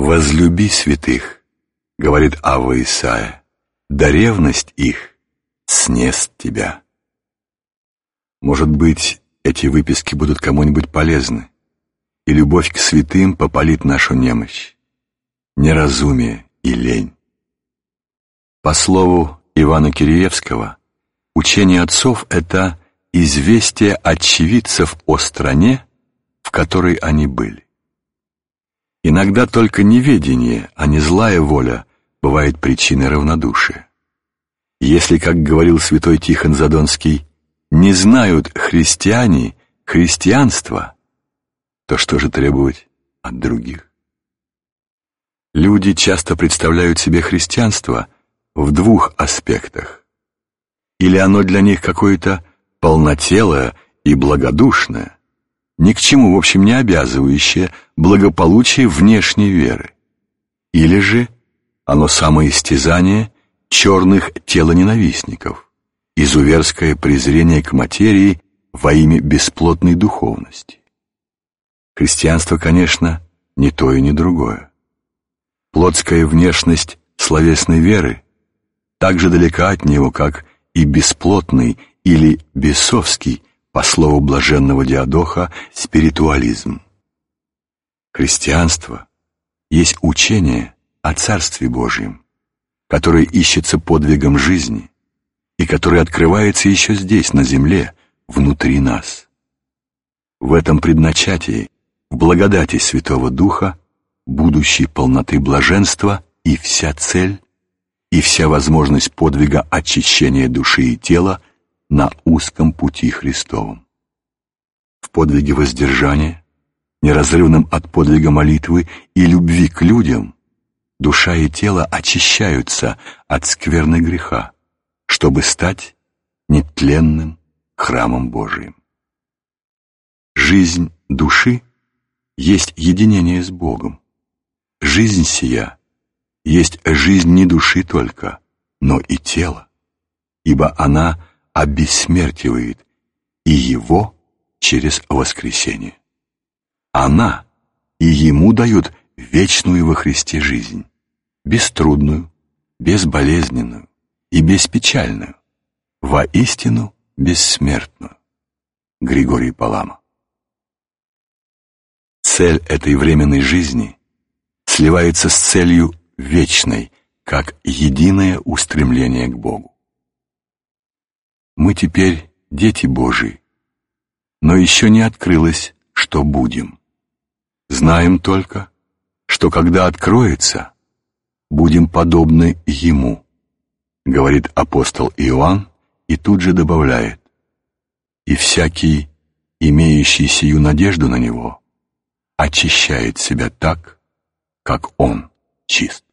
«Возлюби святых», — говорит Авва Исаия, «да ревность их снест тебя». Может быть, эти выписки будут кому-нибудь полезны, и любовь к святым попалит нашу немощь, неразумие и лень. По слову Ивана Киреевского, учение отцов — это известие очевидцев о стране, в которой они были. Иногда только неведение, а не злая воля, бывает причиной равнодушия. Если, как говорил святой Тихон Задонский, не знают христиане христианства, то что же требовать от других? Люди часто представляют себе христианство в двух аспектах. Или оно для них какое-то полнотелое и благодушное, ни к чему, в общем, не обязывающее благополучие внешней веры. Или же оно самоистязание черных телоненавистников, изуверское презрение к материи во имя бесплотной духовности. Христианство, конечно, не то и не другое. Плотская внешность словесной веры так же далека от него, как и бесплотный или бесовский, по слову блаженного Диадоха, спиритуализм. Христианство есть учение о Царстве Божьем, которое ищется подвигом жизни и которое открывается еще здесь, на земле, внутри нас. В этом предначатии, в благодати Святого Духа, будущей полноты блаженства и вся цель, и вся возможность подвига очищения души и тела на узком пути Христовом. В подвиге воздержания, неразрывном от подвига молитвы и любви к людям, душа и тело очищаются от скверны греха, чтобы стать нетленным храмом Божиим. Жизнь души есть единение с Богом. Жизнь сия есть жизнь не души только, но и тела, ибо она обессмертивает и его через воскресение. Она и ему дает вечную во Христе жизнь, беструдную, безболезненную и беспечальную, воистину бессмертную. Григорий Палама. Цель этой временной жизни сливается с целью вечной, как единое устремление к Богу. Мы теперь дети Божии, но еще не открылось, что будем. Знаем только, что когда откроется, будем подобны Ему, говорит апостол Иоанн и тут же добавляет: и всякий, имеющий сию надежду на Него, очищает себя так, как Он чист.